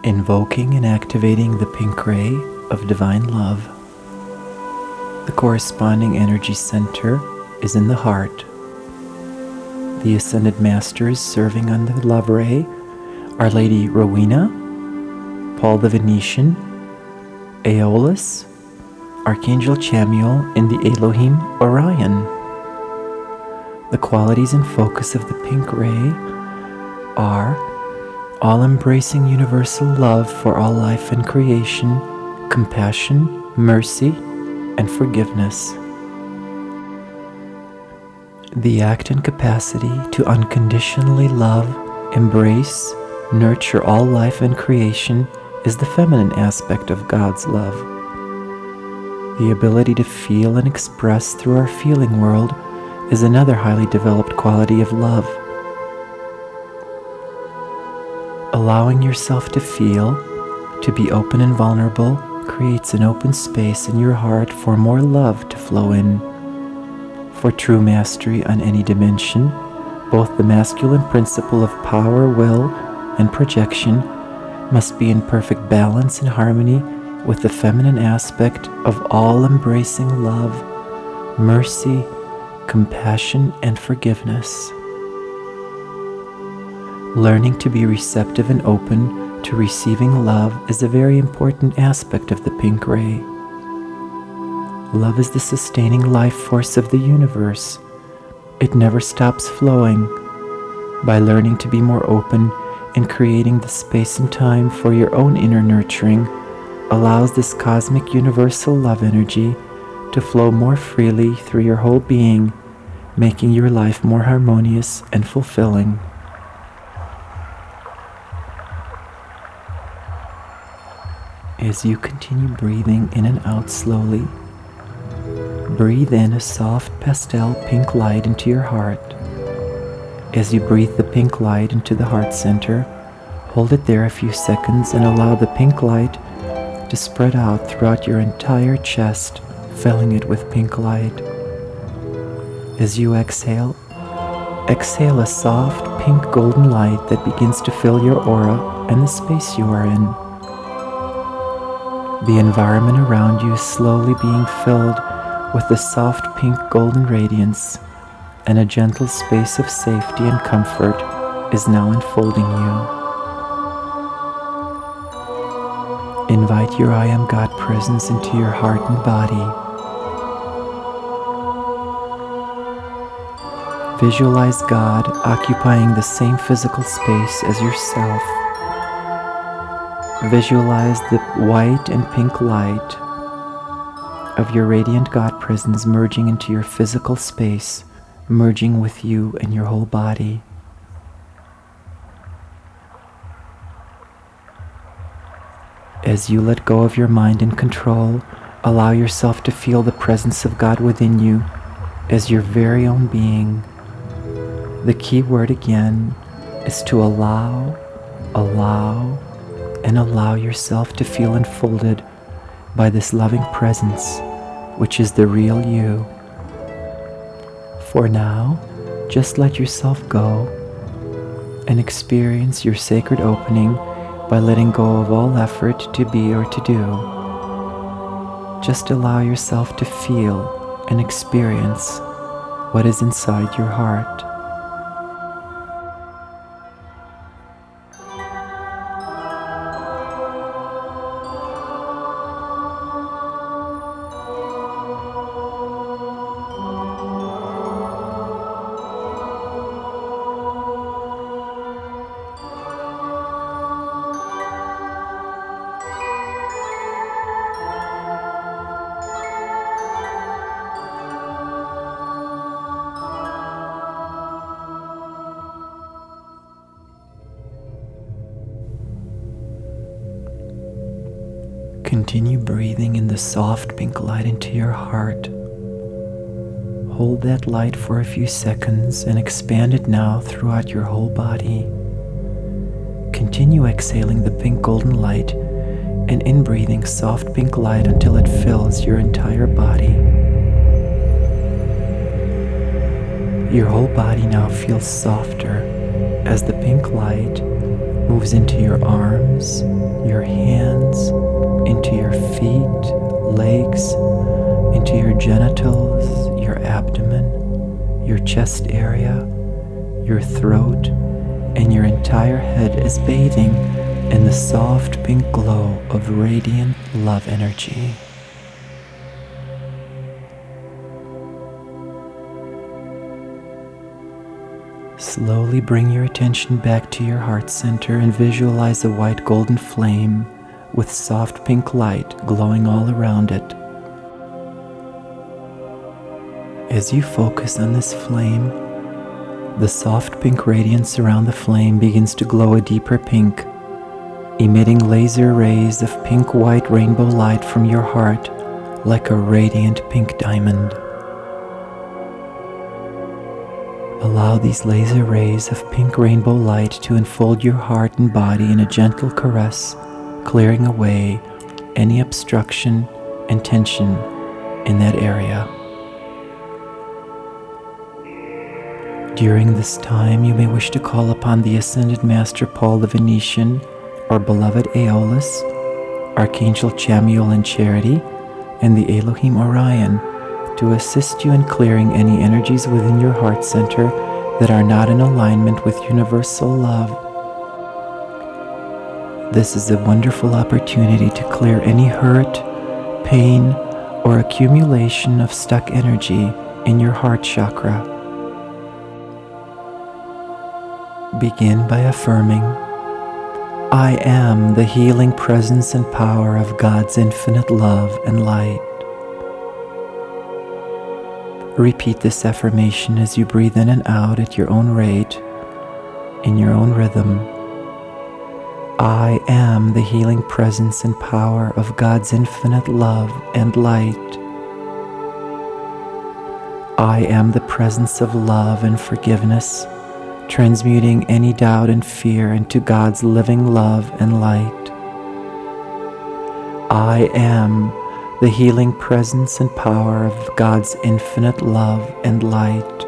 Invoking and activating the pink ray of divine love. The corresponding energy center is in the heart. The Ascended Masters serving on the love ray are Lady Rowena, Paul the Venetian, Aeolus, Archangel Chamuel, and the Elohim Orion. The qualities and focus of the pink ray are all-embracing universal love for all life and creation, compassion, mercy, and forgiveness. The act and capacity to unconditionally love, embrace, nurture all life and creation is the feminine aspect of God's love. The ability to feel and express through our feeling world is another highly developed quality of love. Allowing yourself to feel, to be open and vulnerable, creates an open space in your heart for more love to flow in. For true mastery on any dimension, both the masculine principle of power, will, and projection must be in perfect balance and harmony with the feminine aspect of all-embracing love, mercy, compassion, and forgiveness. Learning to be receptive and open to receiving love is a very important aspect of the pink ray. Love is the sustaining life force of the universe. It never stops flowing. By learning to be more open and creating the space and time for your own inner nurturing allows this cosmic universal love energy to flow more freely through your whole being, making your life more harmonious and fulfilling. As you continue breathing in and out slowly, breathe in a soft pastel pink light into your heart. As you breathe the pink light into the heart center, hold it there a few seconds and allow the pink light to spread out throughout your entire chest, filling it with pink light. As you exhale a soft pink golden light that begins to fill your aura and the space you are in. The environment around you is slowly being filled with the soft pink golden radiance, and a gentle space of safety and comfort is now enfolding you. Invite your I Am God presence into your heart and body. Visualize God occupying the same physical space as yourself. Visualize the white and pink light of your radiant God presence merging into your physical space, merging with you and your whole body. As you let go of your mind and control, allow yourself to feel the presence of God within you as your very own being. The key word again is to allow, and allow yourself to feel enfolded by this loving presence, which is the real you. For now, just let yourself go and experience your sacred opening by letting go of all effort to be or to do. Just allow yourself to feel and experience what is inside your heart. Continue breathing in the soft pink light into your heart. Hold that light for a few seconds and expand it now throughout your whole body. Continue exhaling the pink golden light and inbreathing soft pink light until it fills your entire body. Your whole body now feels softer as the pink light moves into your arms, your hands, into your feet, legs, into your genitals, your abdomen, your chest area, your throat, and your entire head is bathing in the soft pink glow of radiant love energy. Slowly bring your attention back to your heart center and visualize a white golden flame with soft pink light glowing all around it. As you focus on this flame, the soft pink radiance around the flame begins to glow a deeper pink, emitting laser rays of pink-white rainbow light from your heart like a radiant pink diamond. Allow these laser rays of pink rainbow light to enfold your heart and body in a gentle caress, clearing away any obstruction and tension in that area. During this time, you may wish to call upon the Ascended Master Paul the Venetian, or Beloved Aeolus, Archangel Chamuel and Charity, and the Elohim Orion to assist you in clearing any energies within your heart center that are not in alignment with universal love. This is a wonderful opportunity to clear any hurt, pain, or accumulation of stuck energy in your heart chakra. Begin by affirming, I am the healing presence and power of God's infinite love and light. Repeat this affirmation as you breathe in and out at your own rate, in your own rhythm. I am the healing presence and power of God's infinite love and light. I am the presence of love and forgiveness, transmuting any doubt and fear into God's living love and light. I am the healing presence and power of God's infinite love and light.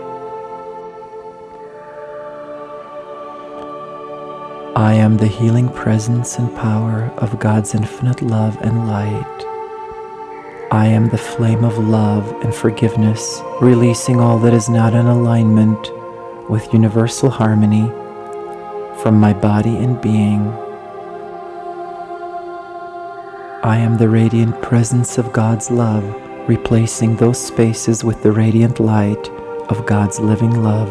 I am the healing presence and power of God's infinite love and light. I am the flame of love and forgiveness, releasing all that is not in alignment with universal harmony from my body and being. I am the radiant presence of God's love, replacing those spaces with the radiant light of God's living love.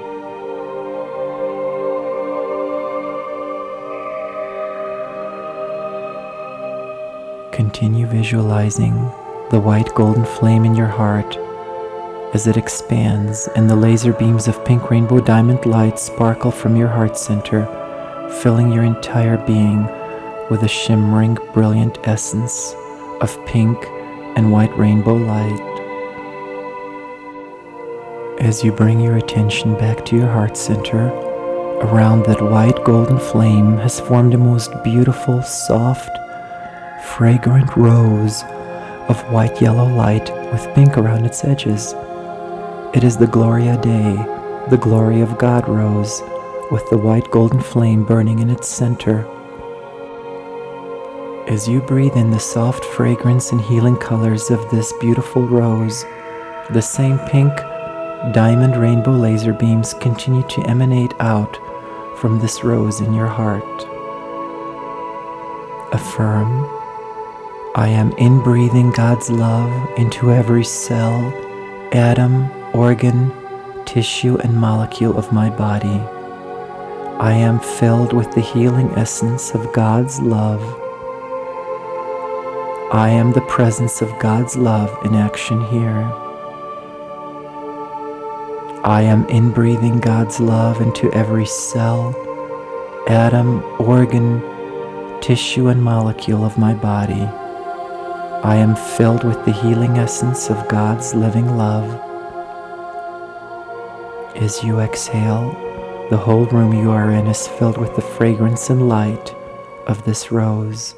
Continue visualizing the white golden flame in your heart as it expands and the laser beams of pink rainbow diamond light sparkle from your heart center, filling your entire being with a shimmering, brilliant essence of pink and white rainbow light. As you bring your attention back to your heart center, around that white golden flame has formed a most beautiful, soft, fragrant rose of white yellow light with pink around its edges. It is the Gloria Dei, the Glory of God rose, with the white golden flame burning in its center. As you breathe in the soft fragrance and healing colors of this beautiful rose, the same pink diamond rainbow laser beams continue to emanate out from this rose in your heart. Affirm, I am inbreathing God's love into every cell, atom, organ, tissue, and molecule of my body. I am filled with the healing essence of God's love. I am the presence of God's love in action here. I am inbreathing God's love into every cell, atom, organ, tissue, and molecule of my body. I am filled with the healing essence of God's living love. As you exhale, the whole room you are in is filled with the fragrance and light of this rose.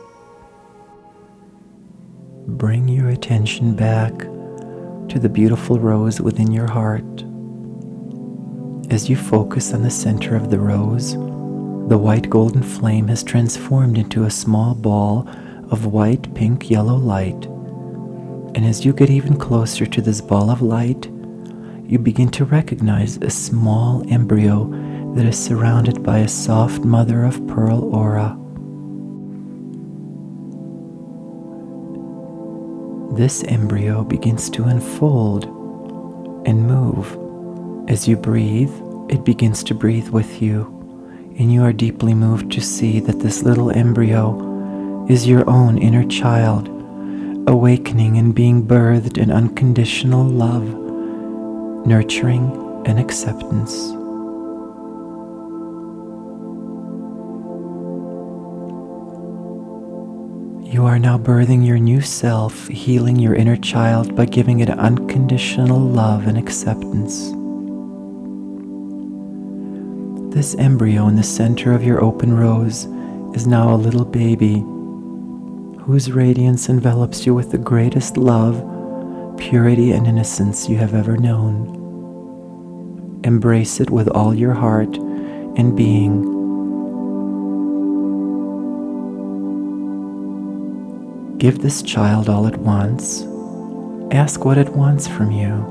Bring your attention back to the beautiful rose within your heart. As you focus on the center of the rose, The white golden flame has transformed into a small ball of white, pink, yellow light. And as you get even closer to this ball of light, you begin to recognize a small embryo that is surrounded by a soft mother of pearl aura. This embryo begins to unfold and move. As you breathe, it begins to breathe with you, and you are deeply moved to see that this little embryo is your own inner child, awakening and being birthed in unconditional love, nurturing, and acceptance. You are now birthing your new self, healing your inner child by giving it unconditional love and acceptance. This embryo in the center of your open rose is now a little baby whose radiance envelops you with the greatest love, purity, and innocence you have ever known. Embrace it with all your heart and being. Give this child all it wants. Ask what it wants from you.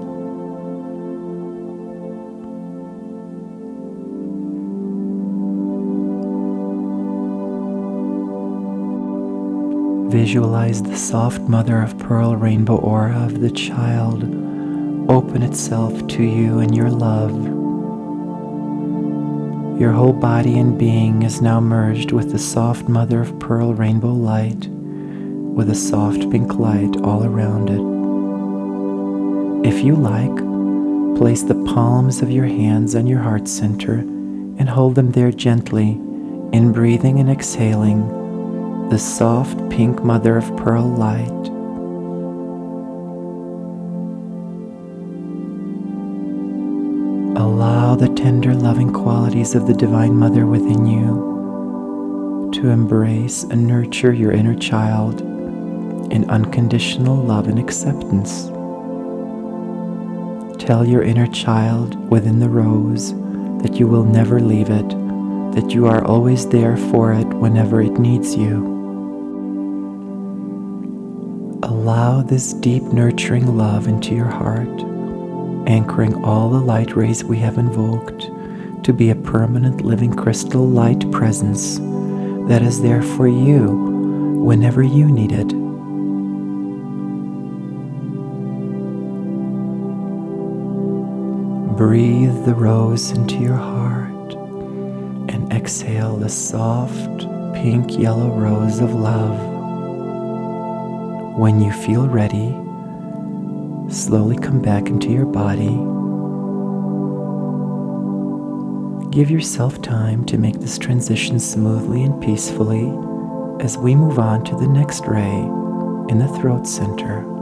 Visualize the soft mother of pearl rainbow aura of the child open itself to you in your love. Your whole body and being is now merged with the soft mother of pearl rainbow light, with a soft pink light all around it. If you like, place the palms of your hands on your heart center and hold them there gently, in breathing and exhaling the soft pink mother of pearl light. Allow the tender, loving qualities of the Divine Mother within you to embrace and nurture your inner child in unconditional love and acceptance. Tell your inner child within the rose that you will never leave it, that you are always there for it whenever it needs you. Allow this deep nurturing love into your heart, anchoring all the light rays we have invoked to be a permanent living crystal light presence that is there for you whenever you need it. Breathe the rose into your heart and exhale the soft pink yellow rose of love. When you feel ready, slowly come back into your body. Give yourself time to make this transition smoothly and peacefully as we move on to the next ray in the throat center.